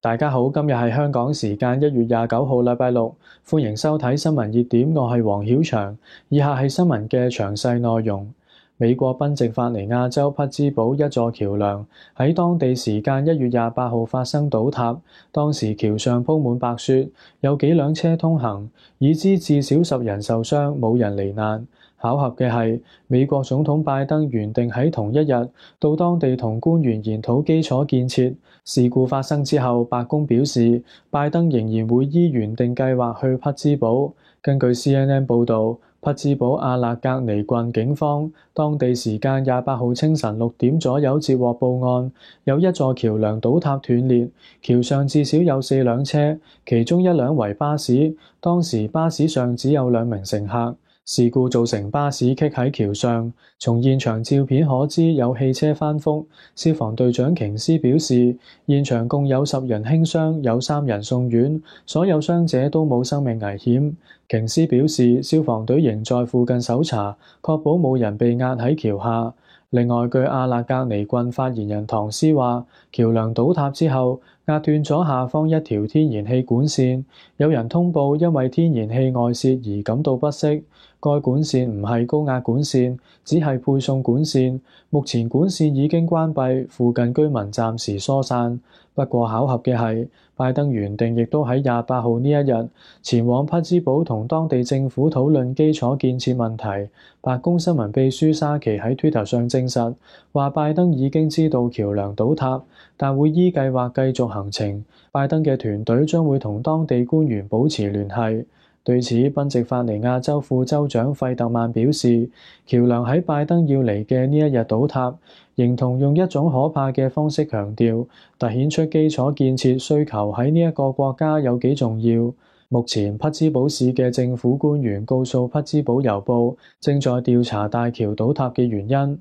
大家好，今日係香港時間1月29號，禮拜六，歡迎收睇新聞熱點，我係黃曉翔。以下係新聞嘅詳細內容。美國賓夕法尼亞州匹茲堡一座橋梁喺當地時間1月28號發生倒塌，當時橋上鋪滿白雪，有幾輛車通行，已知至少10人受傷，冇人罹難。巧合嘅係，美國總統拜登原定喺同一日到當地同官員研討基礎建設。事故發生之後，白宮表示拜登仍然會依原定計劃去匹茲堡。根據 CNN 報導，匹茲堡阿勒格尼郡警方當地時間28號清晨6點左右接獲報案，有一座橋梁倒塌斷裂，橋上至少有4輛車，其中一輛為巴士。當時巴士上只有2名乘客。事故造成巴士棘喺橋上，從現場照片可知有汽車翻覆。消防隊長瓊斯表示，現場共有10人輕傷，有3人送院，所有傷者都冇生命危險。瓊斯表示，消防隊仍在附近搜查，確保冇人被壓喺橋下。另外，據阿勒格尼郡發言人唐斯話，橋梁倒塌之後壓斷咗下方一條天然氣管線，有人通報因為天然氣外泄而感到不適。該管線唔係高壓管線，只係配送管線。目前管線已經關閉，附近居民暫時疏散。不過巧合嘅係，拜登原定亦都喺28號呢一日前往匹茲堡同當地政府討論基礎建設問題。白宮新聞秘書沙奇喺 Twitter 上證實，話拜登已經知道橋梁倒塌，但會依計劃繼續行程。拜登嘅團隊將會同當地官員保持聯繫。對此，賓夕法尼亞州副州長費特曼表示，橋梁喺拜登要嚟嘅呢一日倒塌，形同用一種可怕嘅方式強調，凸顯出基礎建設需求喺呢一個國家有幾重要。目前，匹茲堡市嘅政府官員告訴匹茲堡郵報，正在調查大橋倒塌嘅原因。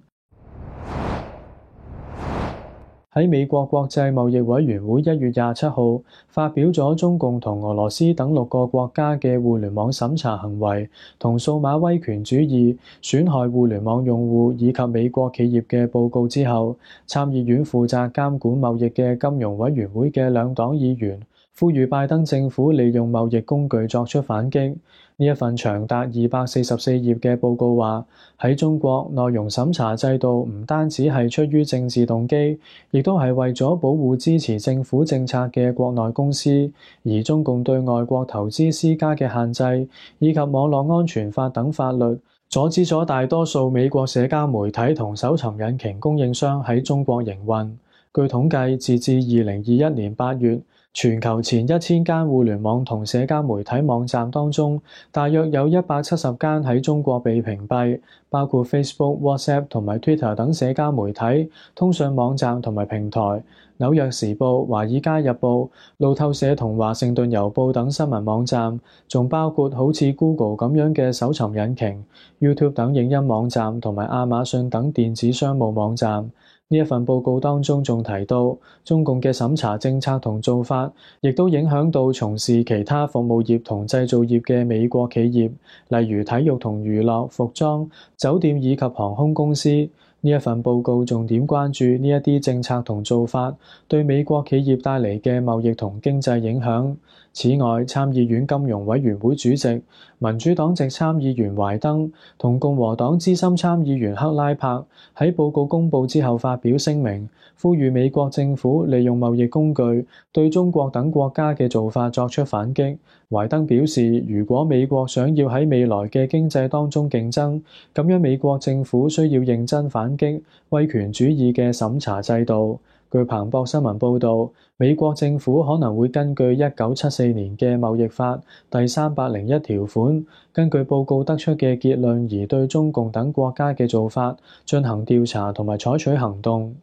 喺美國國際貿易委員會1月27號發表咗中共同俄羅斯等6個國家嘅互聯網審查行為同數碼威權主義損害互聯網用戶以及美國企業嘅報告之後，參議院負責監管貿易嘅金融委員會嘅2黨議員呼籲拜登政府利用貿易工具作出反擊。呢一份長達244頁嘅報告話，喺中國內容審查制度唔單止係出於政治動機，亦都係為咗保護支持政府政策嘅國內公司，而中共對外國投資施加嘅限制，以及網絡安全法等法律，阻止咗大多數美國社交媒體同搜尋引擎供應商喺中國營運。據統計，截至2021年8月，全球前1000間互聯網同社交媒體網站當中，大約有170間喺中國被屏蔽，包括 Facebook、WhatsApp 同埋 Twitter 等社交媒體、通訊網站同埋平台。紐約時報、華爾街日報、路透社同華盛頓郵報等新聞網站，仲包括好似 Google 咁樣嘅搜尋引擎、YouTube 等影音網站同埋亞馬遜等電子商務網站。呢一份報告當中仲提到，中共嘅審查政策同做法，亦都影響到從事其他服務業同製造業嘅美國企業，例如體育同娛樂、服裝、酒店以及航空公司。呢一份報告重點關注呢一啲政策同做法對美國企業帶嚟嘅貿易同經濟影響。此外，參議院金融委員會主席、民主黨籍參議員懷登同共和黨資深參議員克拉柏喺報告公佈之後發表聲明，呼籲美國政府利用貿易工具對中國等國家嘅做法作出反擊。懷登表示，如果美國想要喺未來嘅經濟當中競爭，咁樣美國政府需要認真反擊威權主義嘅審查制度。據彭博新聞報導，美國政府可能會根據1974年嘅貿易法第301條款，根據報告得出嘅結論而對中共等國家嘅做法進行調查同埋採取行動。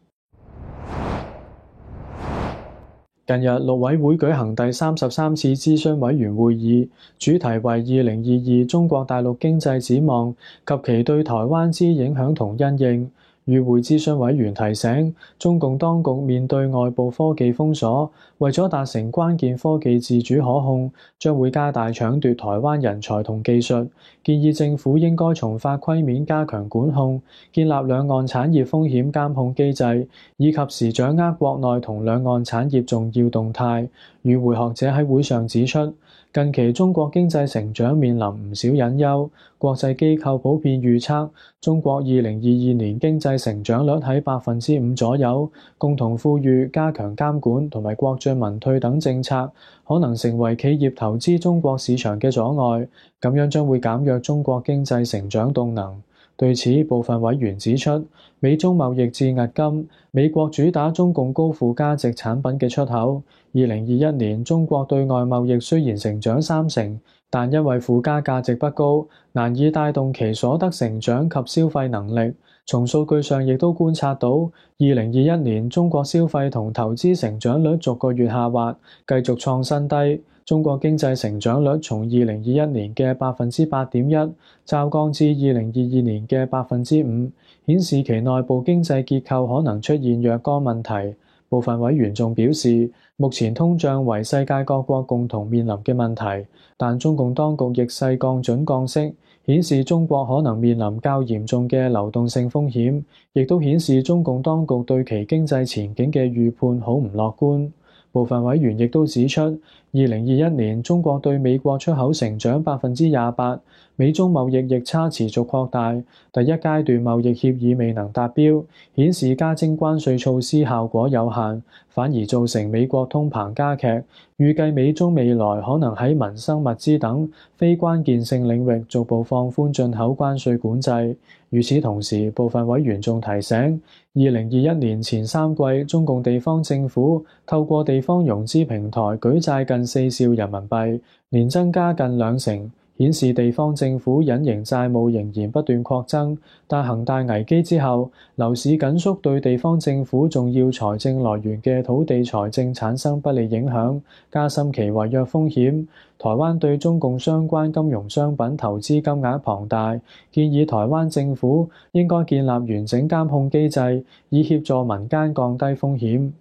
近日，陸委會舉行第33次諮詢委員會議，主題為2022中國大陸經濟展望及其對台灣之影響同因應。與會諮詢委員提醒，中共當局面對外部科技封鎖、 為咗達成關鍵科技自主可控，將會加大搶奪台灣人才同技術。建議政府應該從法規面加強管控，建立兩岸產業風險監控機制，以及時掌握國內同兩岸產業重要動態。與會學者喺會上指出，近期中國經濟成長面臨唔少隱憂，國際機構普遍預測中國2022年經濟成長率喺5%左右。共同呼籲加強監管同埋國進民退等政策，可能成為企業投資中國市場嘅阻礙，咁樣將會減弱中國經濟成長動能。對此，部分委員指出，美中貿易戰壓金，美國主打中共高附加值產品嘅出口。2021年中國對外貿易雖然成長3%，但因為附加價值不高，難以帶動其所得成長及消費能力。從數據上亦都觀察到，2021年中國消費同投資成長率逐個月下滑，繼續創新低。中國經濟成長率從2021年嘅8.1%驟降至2022年嘅5%，顯示其內部經濟結構可能出現若干問題。部分委員仲表示，目前通脹為世界各國共同面臨嘅問題，但中共當局逆勢降準降息，顯示中國可能面臨較嚴重嘅流動性風險，亦都顯示中共當局對其經濟前景嘅預判好唔樂觀。部分委員亦都指出，2021年中國對美國出口成長28%，美中貿易逆差持續擴大，第一階段貿易協議未能達標，顯示加徵關稅措施效果有限，反而造成美國通膨加劇。預計美中未來可能喺民生物資等非關鍵性領域逐步放寬進口關稅管制。與此同時，部分委員仲提醒，2021年前3季中共地方政府透過地方融資平台舉債近4兆人民幣，年增加近2成，顯示地方政府隱形債務仍然不斷擴增。但恒大危機之後，樓市緊縮對地方政府重要財政來源嘅土地財政產生不利影響，加深其違約風險。台灣對中共相關金融商品投資金額龐大，建議台灣政府應該建立完整監控機制，以協助民間降低風險。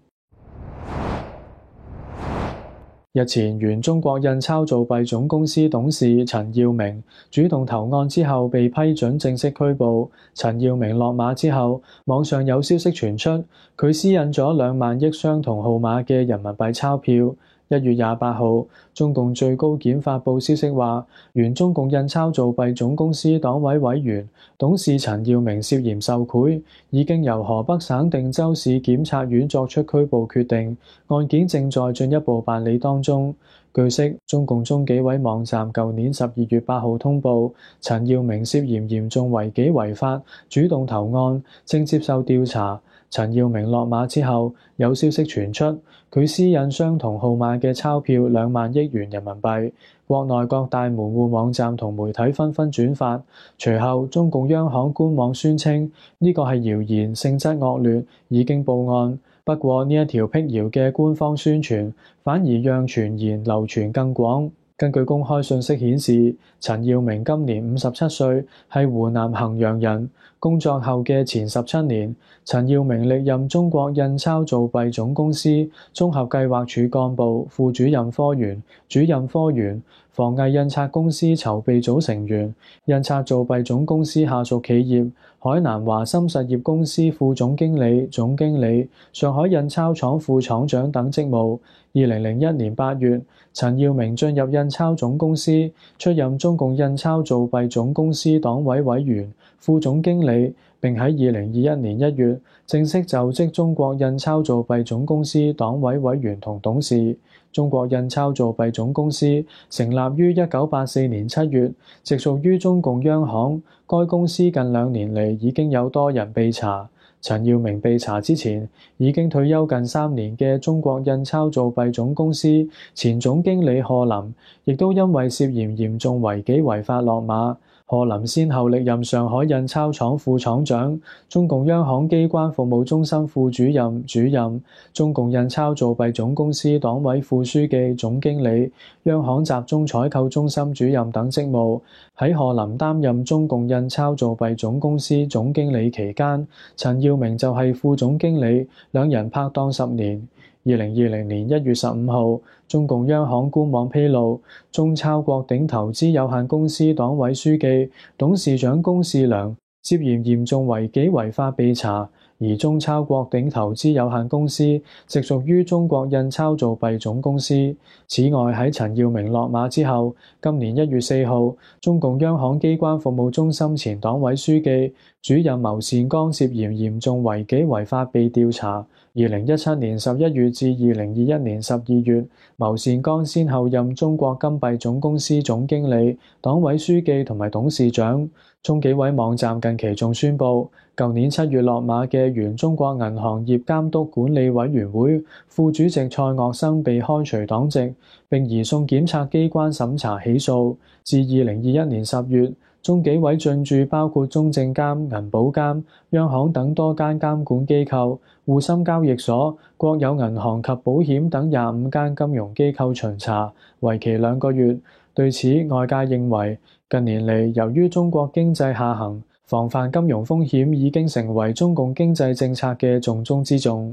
日前，原中國印鈔造幣總公司董事陳耀明主動投案之後被批准正式拘捕。陳耀明落馬之後，網上有消息傳出，佢私印咗2萬億相同號碼嘅人民幣鈔票。1月28號，中共最高檢發布消息話，原中共印鈔造幣總公司黨委委員、董事陳耀明涉嫌受賄，已經由河北省定州市檢察院作出拘捕決定，案件正在進一步辦理當中。據悉，中共中紀委網站舊年12月8號通報，陳耀明涉嫌嚴重違紀違法，主動投案，正接受調查。陳耀明落馬之後，有消息傳出，佢私印相同號碼嘅鈔票2萬億元人民幣，國內各大門戶網站同媒體紛紛轉發。隨後，中共央行官網宣稱呢個係謠言，性質惡劣，已經報案。不過呢一條闢謠嘅官方宣傳，反而讓傳言流傳更廣。根據公開信息顯示，陳耀明今年57歲，係湖南衡陽人。工作後嘅前17年，陳耀明歷任中國印鈔造幣總公司綜合計劃處幹部、副主任科員、主任科員，防偽印刷公司籌備組成員，印刷造幣總公司下屬企業海南華森實業公司副總經理、總經理、上海印鈔廠副廠長等職務。2001年8月，陳耀明進入印鈔總公司，出任中共印鈔造幣總公司黨委委員、副總經理，並喺2021年1月正式就職中國印鈔造幣總公司黨委委員同董事。中國印鈔造幣總公司成立於1984年7月，直屬於中共央行。該公司近2年嚟已經有多人被查。陳耀明被查之前，已經退休近3年嘅中國印鈔造幣總公司前總經理賀林，亦都因為涉嫌嚴重違紀違法落馬。賀林先後歷任上海印鈔廠副廠長、中共央行機關服務中心副主任、主任、中共印鈔造幣總公司黨委副書記、總經理、央行集中採購中心主任等職務。喺賀林擔任中共印鈔造幣總公司總經理期間，陳耀明就係副總經理，兩人拍檔10年。 2020年1月15號，中共央行官網披露，中鈔國鼎投資有限公司黨委書記、董事長龔士良涉嫌嚴重違紀違法被查，而中鈔國鼎投資有限公司直屬於中國印鈔造幣總公司。此外，喺陳耀明落馬之後，今年1月4號，中共央行機關服務中心前黨委書記、主任牟善鋼涉嫌嚴重違紀違法被調查。2017年11月至2021年12月，牟善鋼先後任中國金幣總公司總經理、黨委書記同埋董事長。中紀委網站近期仲宣布，舊年7月落馬嘅原中國銀行業監督管理委員會副主席蔡岳生被開除黨籍，並移送檢察機關審查起訴。自2021年10月，中紀委進駐包括中證監、銀保監、央行等多間監管機構、滬深交易所、國有銀行及保險等25間金融機構巡查，為期2個月。對此，外界認為近年嚟，由於中國經濟下行，防範金融風險已經成為中共經濟政策嘅重中之重。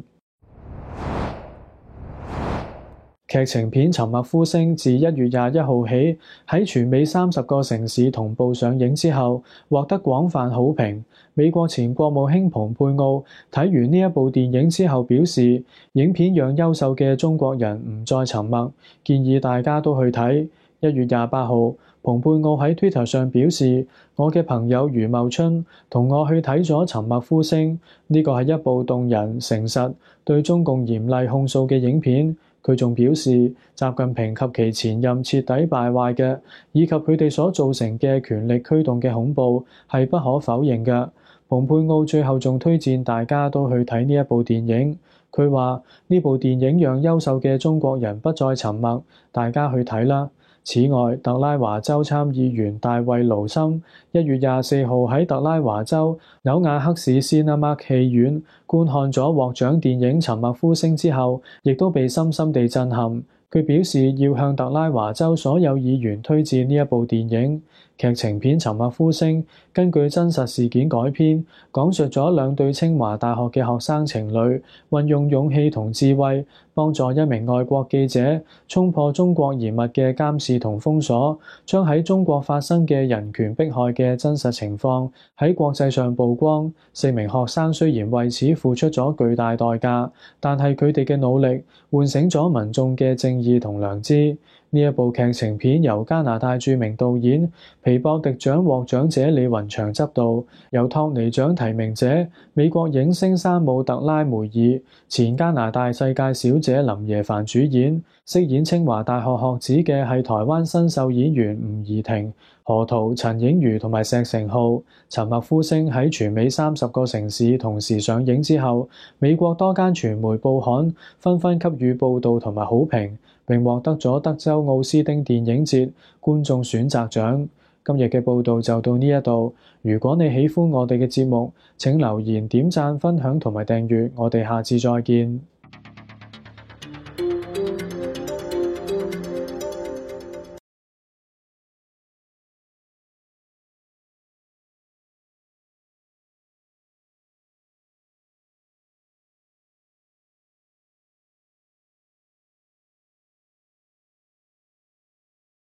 劇情片《沉默呼聲》自1月21號起喺全美30個城市同步上映之後，獲得廣泛好評。美國前國務卿蓬佩奧睇完呢一部電影之後表示，影片讓優秀嘅中國人唔再沉默，建議大家都去睇。1月28號，蓬佩奧喺 Twitter 上表示，我嘅朋友余茂春同我去睇咗《沉默呼聲》，呢個係一部動人、誠實、對中共嚴厲控訴嘅影片。佢仲表示，習近平及其前任徹底敗壞嘅，以及佢哋所造成嘅權力驅動嘅恐怖係不可否認嘅。蓬佩奧最後仲推薦大家都去睇呢一部電影。佢話呢部電影讓優秀嘅中國人不再沉默，大家去睇啦。此外，特拉華州參議員大衛盧森1月24號喺特拉華州紐瓦克市 Cinemark 戲院觀看咗獲獎電影《沉默呼聲》之後，亦都被深深地震撼。佢表示要向特拉華州所有議員推薦呢一部電影。劇情片《沉默呼聲》根據真實事件改編，講述咗2對清華大學嘅學生情侶運用勇氣同智慧，幫助一名外國記者衝破中國嚴密嘅監視同封鎖，將喺中國發生嘅人權迫害嘅真實情況喺國際上曝光。4名學生雖然為此付出咗巨大代價，但係佢哋嘅努力喚醒咗民眾嘅正義同良知。呢一部劇情片由加拿大著名導演、皮博迪獎獲獎者李雲祥執導，由托尼獎提名者美國影星山姆特拉梅爾、前加拿大世界小姐林耶凡主演。飾演清華大學學子嘅係台灣新秀演員吳怡婷、何桃、陳映瑜同埋石成浩。沉默呼聲喺全美30個城市同時上映之後，美國多間傳媒報刊紛紛給予報導同埋好評，並獲得咗德州奧斯汀電影節觀眾選擇獎。今日嘅報導就到呢一度。如果你喜歡我哋嘅節目，請留言、點讚、分享同埋訂閱。我哋下次再見。